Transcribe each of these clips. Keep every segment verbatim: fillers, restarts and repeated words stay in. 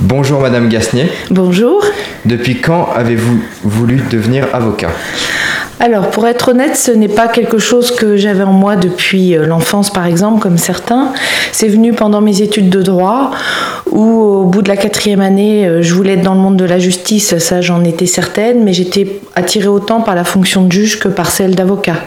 Bonjour Madame Gasnier. Bonjour. Depuis quand avez-vous voulu devenir avocat ? Alors, pour être honnête, ce n'est pas quelque chose que j'avais en moi depuis l'enfance, par exemple, comme certains. C'est venu pendant mes études de droit, où au bout de la quatrième année, je voulais être dans le monde de la justice, ça j'en étais certaine, mais j'étais attirée autant par la fonction de juge que par celle d'avocat.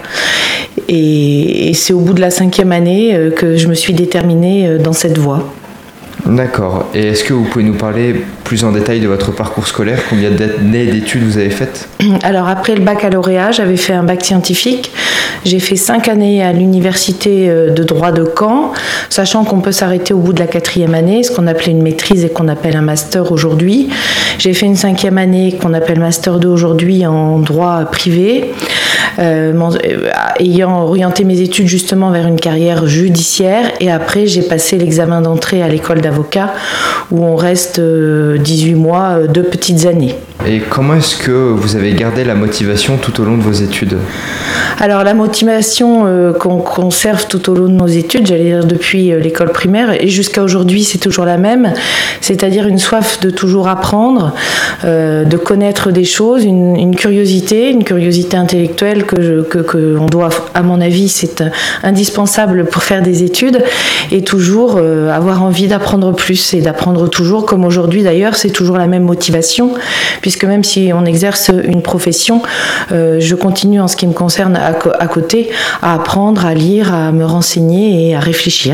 Et, et c'est au bout de la cinquième année que je me suis déterminée dans cette voie. D'accord. Et est-ce que vous pouvez nous parler plus en détail de votre parcours scolaire ? Combien d'années d'études vous avez faites ? Alors après le baccalauréat, j'avais fait un bac scientifique. J'ai fait cinq années à l'université de droit de Caen, sachant qu'on peut s'arrêter au bout de la quatrième année, ce qu'on appelait une maîtrise et qu'on appelle un master aujourd'hui. J'ai fait une cinquième année qu'on appelle master deux aujourd'hui en droit privé, euh, ayant orienté mes études justement vers une carrière judiciaire. Et après, j'ai passé l'examen d'entrée à l'école d'avocat où on reste dix-huit mois, deux petites années. Et comment est-ce que vous avez gardé la motivation tout au long de vos études ? Alors la motivation euh, qu'on conserve tout au long de nos études, j'allais dire depuis euh, l'école primaire et jusqu'à aujourd'hui, c'est toujours la même, c'est-à-dire une soif de toujours apprendre, euh, de connaître des choses, une, une curiosité, une curiosité intellectuelle que, je, que, que on doit, à mon avis, c'est indispensable pour faire des études et toujours euh, avoir envie d'apprendre plus et d'apprendre toujours, comme aujourd'hui d'ailleurs, c'est toujours la même motivation, puisque même si on exerce une profession, euh, je continue en ce qui me concerne à, co- à côté à apprendre, à lire, à me renseigner et à réfléchir.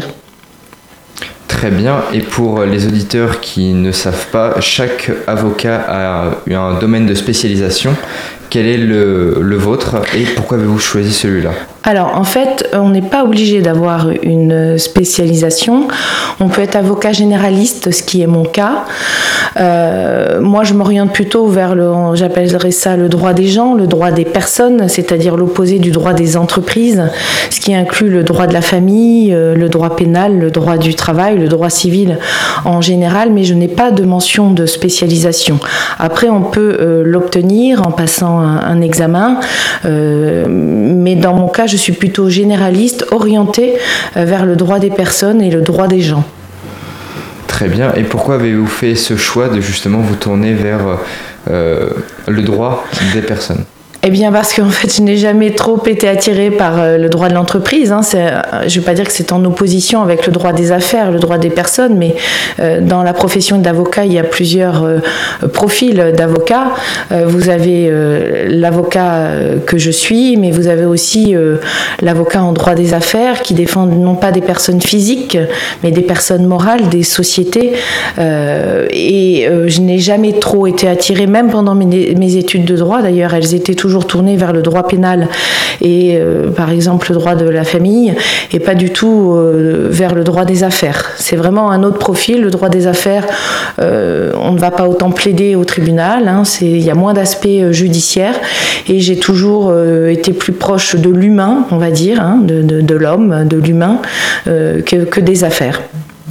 Très bien. Et pour les auditeurs qui ne savent pas, chaque avocat a un domaine de spécialisation. Quel est le, le vôtre et pourquoi avez-vous choisi celui-là ? Alors, en fait, on n'est pas obligé d'avoir une spécialisation. On peut être avocat généraliste, ce qui est mon cas. Euh, moi, je m'oriente plutôt vers le, j'appellerais ça le droit des gens, le droit des personnes, c'est-à-dire l'opposé du droit des entreprises, ce qui inclut le droit de la famille, le droit pénal, le droit du travail, le droit civil en général, mais je n'ai pas de mention de spécialisation. Après, on peut euh, l'obtenir en passant un, un examen, euh, mais dans mon cas, je Je suis plutôt généraliste, orientée vers le droit des personnes et le droit des gens. Très bien. Et pourquoi avez-vous fait ce choix de justement vous tourner vers euh, le droit des personnes ? Eh bien parce qu'en fait je n'ai jamais trop été attirée par le droit de l'entreprise, hein. C'est, je ne vais pas dire que c'est en opposition avec le droit des affaires, le droit des personnes, mais euh, dans la profession d'avocat il y a plusieurs euh, profils d'avocats. Euh, vous avez euh, l'avocat que je suis, mais vous avez aussi euh, l'avocat en droit des affaires qui défend non pas des personnes physiques, mais des personnes morales, des sociétés. Euh, et euh, je n'ai jamais trop été attirée, même pendant mes, mes études de droit d'ailleurs, elles étaient toujours tourné vers le droit pénal et euh, par exemple le droit de la famille et pas du tout euh, vers le droit des affaires. C'est vraiment un autre profil. Le droit des affaires, euh, on ne va pas autant plaider au tribunal, hein, c'est, il y a moins d'aspects judiciaires et j'ai toujours euh, été plus proche de l'humain, on va dire, hein, de, de, de l'homme, de l'humain, euh, que, que des affaires.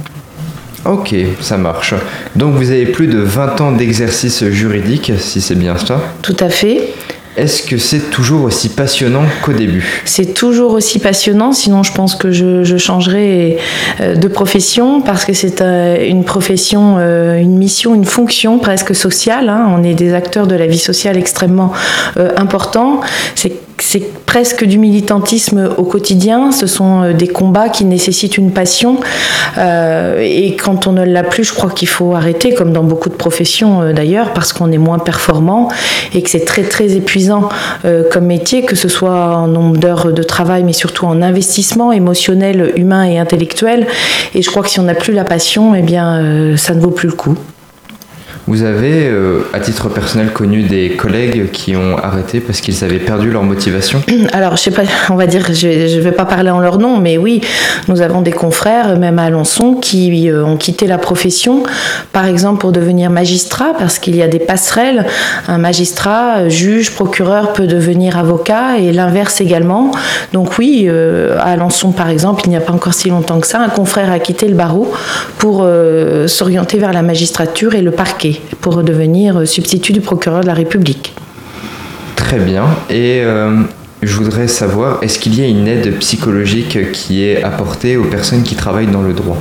Ok, ça marche. Donc vous avez plus de vingt ans d'exercice juridique, si c'est bien ça ? Tout à fait. Est-ce que c'est toujours aussi passionnant qu'au début ? C'est toujours aussi passionnant, sinon je pense que je, je changerais de profession parce que c'est une profession, une mission, une fonction presque sociale, hein. On est des acteurs de la vie sociale extrêmement euh, importants. C'est C'est presque du militantisme au quotidien, ce sont des combats qui nécessitent une passion euh, et quand on ne l'a plus, je crois qu'il faut arrêter, comme dans beaucoup de professions euh, d'ailleurs, parce qu'on est moins performant et que c'est très très épuisant euh, comme métier, que ce soit en nombre d'heures de travail mais surtout en investissement émotionnel, humain et intellectuel, et je crois que si on n'a plus la passion, eh bien euh, ça ne vaut plus le coup. Vous avez, euh, à titre personnel, connu des collègues qui ont arrêté parce qu'ils avaient perdu leur motivation ? Alors, je sais pas, on va dire, je ne vais pas parler en leur nom, mais oui, nous avons des confrères, même à Alençon, qui euh, ont quitté la profession, par exemple pour devenir magistrat, parce qu'il y a des passerelles. Un magistrat, juge, procureur peut devenir avocat et l'inverse également. Donc oui, euh, à Alençon, par exemple, il n'y a pas encore si longtemps que ça, un confrère a quitté le barreau pour euh, s'orienter vers la magistrature et le parquet, pour devenir substitut du procureur de la République. Très bien. Et euh, je voudrais savoir, est-ce qu'il y a une aide psychologique qui est apportée aux personnes qui travaillent dans le droit ?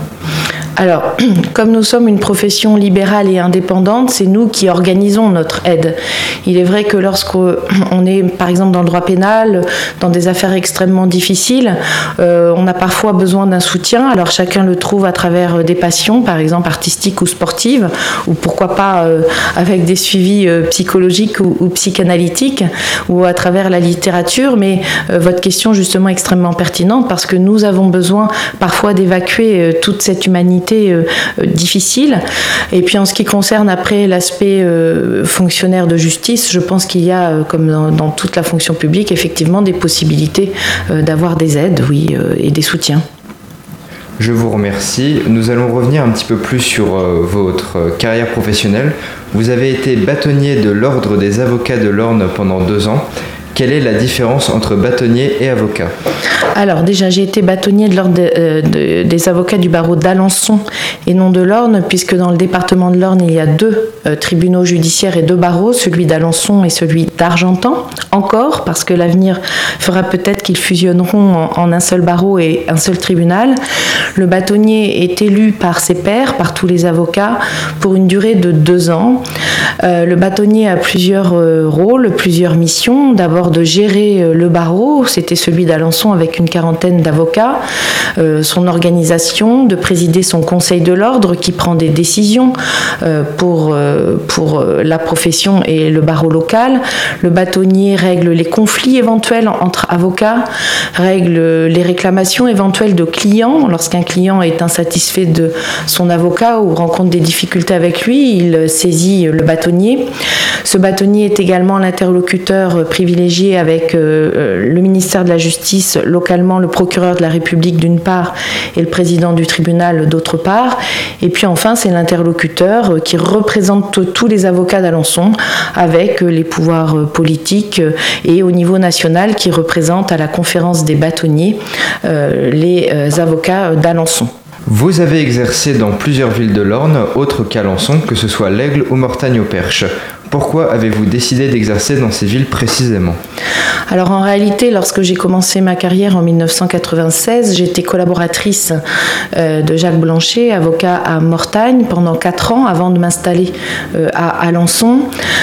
Alors, comme nous sommes une profession libérale et indépendante, c'est nous qui organisons notre aide. Il est vrai que lorsqu'on est, par exemple, dans le droit pénal, dans des affaires extrêmement difficiles, euh, on a parfois besoin d'un soutien. Alors, chacun le trouve à travers des passions, par exemple artistiques ou sportives, ou pourquoi pas euh, avec des suivis euh, psychologiques ou, ou psychanalytiques, ou à travers la littérature. Mais euh, votre question, justement, est extrêmement pertinente parce que nous avons besoin parfois d'évacuer euh, toute cette humanité Euh, euh, difficile. Et puis en ce qui concerne après l'aspect euh, fonctionnaire de justice, je pense qu'il y a, euh, comme dans, dans toute la fonction publique, effectivement des possibilités euh, d'avoir des aides, oui, euh, et des soutiens. Je vous remercie. Nous allons revenir un petit peu plus sur euh, votre euh, carrière professionnelle. Vous avez été bâtonnier de l'Ordre des avocats de l'Orne pendant deux ans. Quelle est la différence entre bâtonnier et avocat ? Alors déjà, j'ai été bâtonnier de l'ordre de, euh, de, des avocats du barreau d'Alençon et non de l'Orne, puisque dans le département de l'Orne, il y a deux euh, tribunaux judiciaires et deux barreaux, celui d'Alençon et celui d'Argentan. Encore, parce que l'avenir fera peut-être qu'ils fusionneront en, en un seul barreau et un seul tribunal. Le bâtonnier est élu par ses pairs, par tous les avocats, pour une durée de deux ans. Euh, le bâtonnier a plusieurs euh, rôles, plusieurs missions. D'abord de gérer euh, le barreau, c'était celui d'Alençon avec une quarantaine d'avocats, euh, son organisation, de présider son conseil de l'ordre qui prend des décisions euh, pour, euh, pour la profession et le barreau local. Le bâtonnier règle les conflits éventuels entre avocats, règle les réclamations éventuelles de clients. Lorsqu'un client est insatisfait de son avocat ou rencontre des difficultés avec lui, il saisit le bâtonnier. Ce bâtonnier est également l'interlocuteur privilégié avec euh, le ministère de la Justice, localement le procureur de la République d'une part et le président du tribunal d'autre part. Et puis enfin, c'est l'interlocuteur qui représente tous les avocats d'Alençon avec les pouvoirs politiques et au niveau national qui représente à la conférence des bâtonniers euh, les euh, avocats d'Alençon. Vous avez exercé dans plusieurs villes de l'Orne, autres qu'Alençon, que ce soit l'Aigle ou Mortagne-au-Perche. Pourquoi avez-vous décidé d'exercer dans ces villes précisément ? Alors en réalité, lorsque j'ai commencé ma carrière en mille neuf cent quatre-vingt-seize, j'étais collaboratrice euh, de Jacques Blanchet, avocat à Mortagne, pendant quatre ans avant de m'installer euh, à Alençon.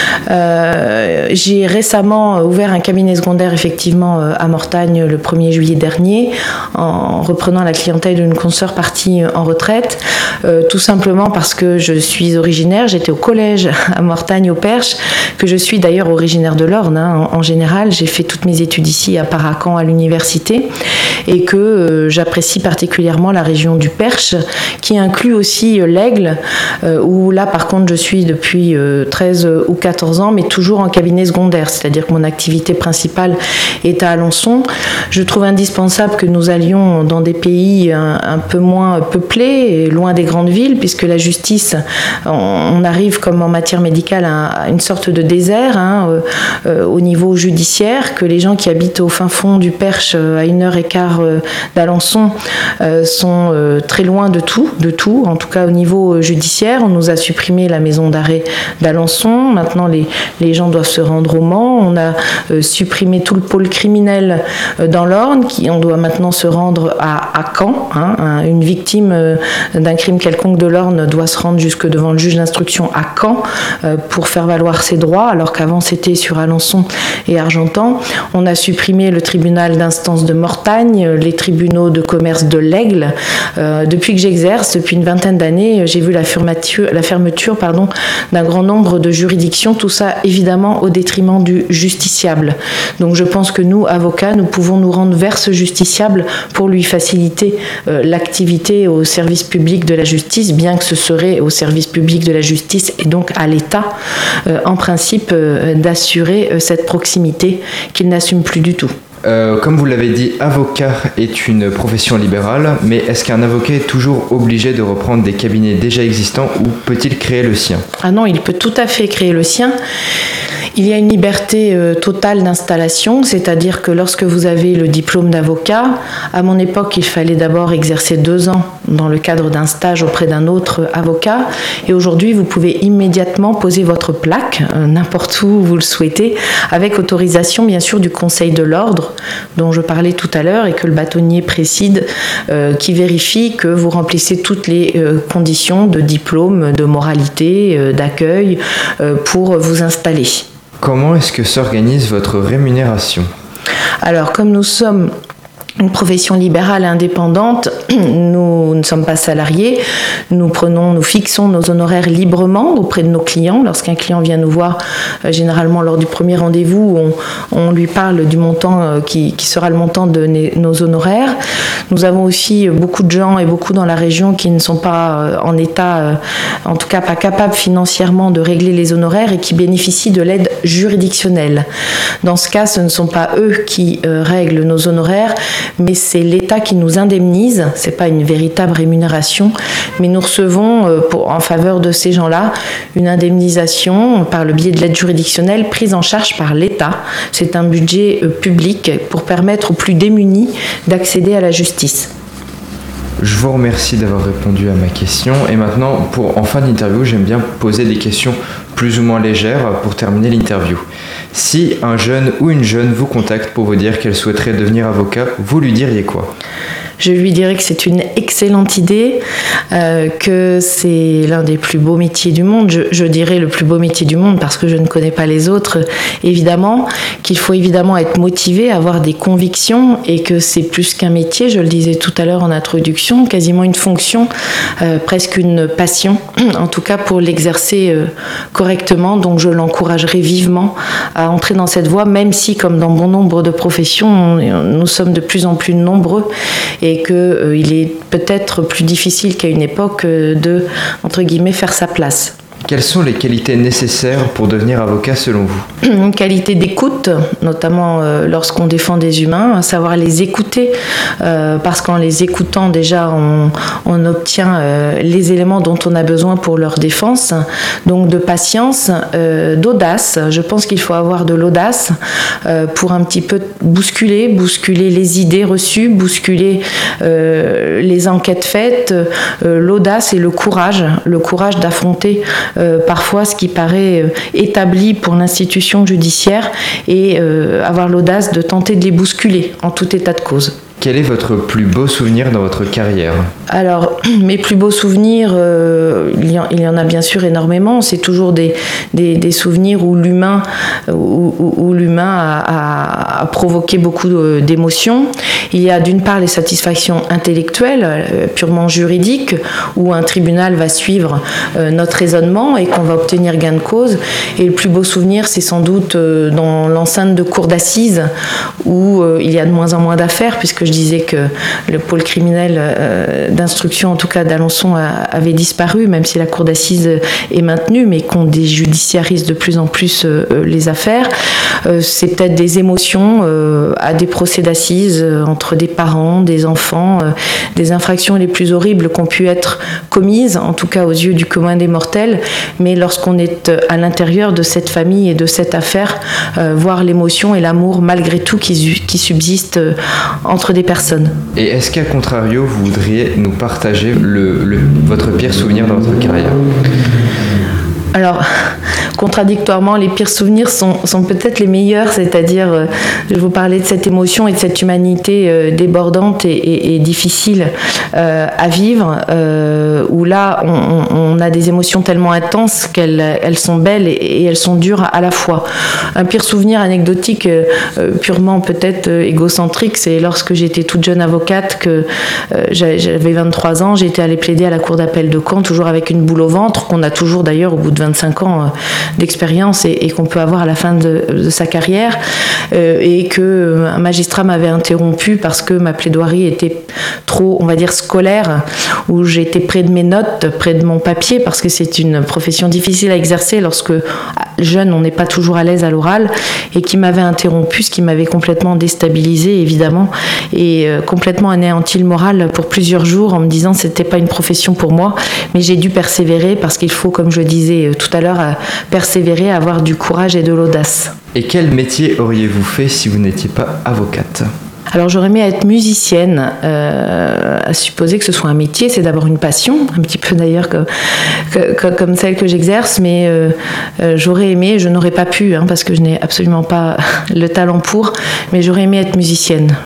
Euh, j'ai récemment ouvert un cabinet secondaire effectivement euh, à Mortagne le premier juillet dernier, en reprenant la clientèle d'une consoeur partie en retraite, euh, tout simplement parce que je suis originaire, j'étais au collège à Mortagne au Perche, que je suis d'ailleurs originaire de l'Orne hein, en, en général, j'ai fait toutes mes études ici à Paracan à l'université et que euh, j'apprécie particulièrement la région du Perche qui inclut aussi euh, l'Aigle euh, où là par contre je suis depuis euh, treize ou quatorze ans mais toujours en cabinet secondaire, c'est-à-dire que mon activité principale est à Alençon. Je trouve indispensable que nous allions dans des pays un, un peu moins peuplés et loin des grandes villes puisque la justice, on, on arrive comme en matière médicale à, à une sorte de désert hein, euh, euh, au niveau judiciaire, que les gens qui habitent au fin fond du Perche euh, à une heure et quart euh, d'Alençon euh, sont euh, très loin de tout, de tout, en tout cas au niveau judiciaire. On nous a supprimé la maison d'arrêt d'Alençon, maintenant les, les gens doivent se rendre au Mans, on a euh, supprimé tout le pôle criminel euh, dans l'Orne, qui, on doit maintenant se rendre à, à Caen, hein, hein, une victime euh, d'un crime quelconque de l'Orne doit se rendre jusque devant le juge d'instruction à Caen euh, pour faire valoir ses droits, alors qu'avant c'était sur Alençon et Argentan. On a supprimé le tribunal d'instance de Mortagne, les tribunaux de commerce de l'Aigle. Euh, depuis que j'exerce, depuis une vingtaine d'années, j'ai vu la fermeture, la fermeture pardon, d'un grand nombre de juridictions, tout ça évidemment au détriment du justiciable. Donc je pense que nous, avocats, nous pouvons nous rendre vers ce justiciable pour lui faciliter euh, l'activité au service public de la justice, bien que ce serait au service public de la justice et donc à l'État, euh, en principe, euh, d'assurer euh, cette proximité qu'il n'assume plus du tout. Euh, comme vous l'avez dit, avocat est une profession libérale, mais est-ce qu'un avocat est toujours obligé de reprendre des cabinets déjà existants ou peut-il créer le sien ? Ah non, il peut tout à fait créer le sien. Il y a une liberté euh, totale d'installation, c'est-à-dire que lorsque vous avez le diplôme d'avocat, à mon époque, il fallait d'abord exercer deux ans dans le cadre d'un stage auprès d'un autre avocat. Et aujourd'hui, vous pouvez immédiatement poser votre plaque, euh, n'importe où vous le souhaitez, avec autorisation bien sûr du Conseil de l'ordre, dont je parlais tout à l'heure, et que le bâtonnier préside, euh, qui vérifie que vous remplissez toutes les euh, conditions de diplôme, de moralité, euh, d'accueil, euh, pour vous installer. Comment est-ce que s'organise votre rémunération ? Alors, comme nous sommes une profession libérale et indépendante, nous ne sommes pas salariés, nous prenons, nous fixons nos honoraires librement auprès de nos clients. Lorsqu'un client vient nous voir, euh, généralement lors du premier rendez-vous, on, on lui parle du montant euh, qui, qui sera le montant de ne, nos honoraires. Nous avons aussi beaucoup de gens et beaucoup dans la région qui ne sont pas euh, en état, euh, en tout cas pas capables financièrement de régler les honoraires et qui bénéficient de l'aide juridictionnelle. Dans ce cas, ce ne sont pas eux qui euh, règlent nos honoraires, mais c'est l'État qui nous indemnise. C'est pas une véritable rémunération, mais nous recevons euh, pour, en faveur de ces gens-là une indemnisation par le biais de l'aide juridictionnelle prise en charge par l'État. C'est un budget euh, public pour permettre aux plus démunis d'accéder à la justice. Je vous remercie d'avoir répondu à ma question. Et maintenant, pour en fin d'interview, j'aime bien poser des questions plus ou moins légères pour terminer l'interview. Si un jeune ou une jeune vous contacte pour vous dire qu'elle souhaiterait devenir avocat, vous lui diriez quoi ? Je lui dirais que c'est une excellente idée, euh, que c'est l'un des plus beaux métiers du monde. Je, je dirais le plus beau métier du monde parce que je ne connais pas les autres, évidemment. Qu'il faut évidemment être motivé, avoir des convictions et que c'est plus qu'un métier, je le disais tout à l'heure en introduction, quasiment une fonction, euh, presque une passion, en tout cas pour l'exercer euh, correctement. Donc je l'encouragerais vivement à entrer dans cette voie, même si, comme dans bon nombre de professions, nous sommes de plus en plus nombreux et qu'il euh, est peut-être plus difficile qu'à une époque euh, de, entre guillemets, faire sa place. Quelles sont les qualités nécessaires pour devenir avocat selon vous ? Une qualité d'écoute, notamment euh, lorsqu'on défend des humains, savoir les écouter, euh, parce qu'en les écoutant déjà on, on obtient euh, les éléments dont on a besoin pour leur défense. Donc de patience, euh, d'audace. Je pense qu'il faut avoir de l'audace euh, pour un petit peu bousculer, bousculer les idées reçues, bousculer euh, les enquêtes faites, euh, l'audace et le courage, le courage d'affronter Euh, parfois ce qui paraît euh, établi pour l'institution judiciaire et euh, avoir l'audace de tenter de les bousculer en tout état de cause. Quel est votre plus beau souvenir dans votre carrière ? Alors, mes plus beaux souvenirs, euh, il, y en, il y en a bien sûr énormément. C'est toujours des, des, des souvenirs où l'humain, où, où, où l'humain a, a, a provoqué beaucoup d'émotions. Il y a d'une part les satisfactions intellectuelles, euh, purement juridiques, où un tribunal va suivre euh, notre raisonnement et qu'on va obtenir gain de cause. Et le plus beau souvenir, c'est sans doute euh, dans l'enceinte de cour d'assises, où euh, il y a de moins en moins d'affaires, puisque je disais que le pôle criminel euh, d'instruction, en tout cas d'Alençon, a, avait disparu, même si la cour d'assises est maintenue, mais qu'on déjudiciarise de plus en plus euh, les affaires. Euh, c'est peut-être des émotions euh, à des procès d'assises euh, entre des parents, des enfants, euh, des infractions les plus horribles qui ont pu être commises, en tout cas aux yeux du commun des mortels, mais lorsqu'on est à l'intérieur de cette famille et de cette affaire, euh, voir l'émotion et l'amour malgré tout qui, qui subsistent euh, entre des personnes. Et est-ce qu'à contrario, vous voudriez nous partager le, le, votre pire souvenir dans votre carrière ? Alors, contradictoirement, les pires souvenirs sont, sont peut-être les meilleurs, c'est-à-dire, euh, je vous parlais de cette émotion et de cette humanité euh, débordante et, et, et difficile euh, à vivre, euh, où là, on, on a des émotions tellement intenses qu'elles elles sont belles et, et elles sont dures à la fois. Un pire souvenir anecdotique, euh, purement peut-être euh, égocentrique, c'est lorsque j'étais toute jeune avocate, que euh, j'avais vingt-trois ans, j'étais allée plaider à la cour d'appel de Caen, toujours avec une boule au ventre, qu'on a toujours d'ailleurs au bout de vingt-cinq ans d'expérience et, et qu'on peut avoir à la fin de, de sa carrière, euh, et qu'un magistrat m'avait interrompu parce que ma plaidoirie était trop, on va dire, scolaire, où j'étais près de mes notes, près de mon papier, parce que c'est une profession difficile à exercer lorsque jeune on n'est pas toujours à l'aise à l'oral, et qui m'avait interrompu, ce qui m'avait complètement déstabilisée évidemment, et euh, complètement anéanti le moral pour plusieurs jours en me disant que c'était pas une profession pour moi, mais j'ai dû persévérer parce qu'il faut, comme je disais tout à l'heure, persévérer, avoir du courage et de l'audace. Et quel métier auriez-vous fait si vous n'étiez pas avocate ? Alors j'aurais aimé être musicienne, euh, à supposer que ce soit un métier, c'est d'abord une passion, un petit peu d'ailleurs que, que, que, comme celle que j'exerce, mais euh, euh, j'aurais aimé, je n'aurais pas pu, hein, parce que je n'ai absolument pas le talent pour, mais j'aurais aimé être musicienne.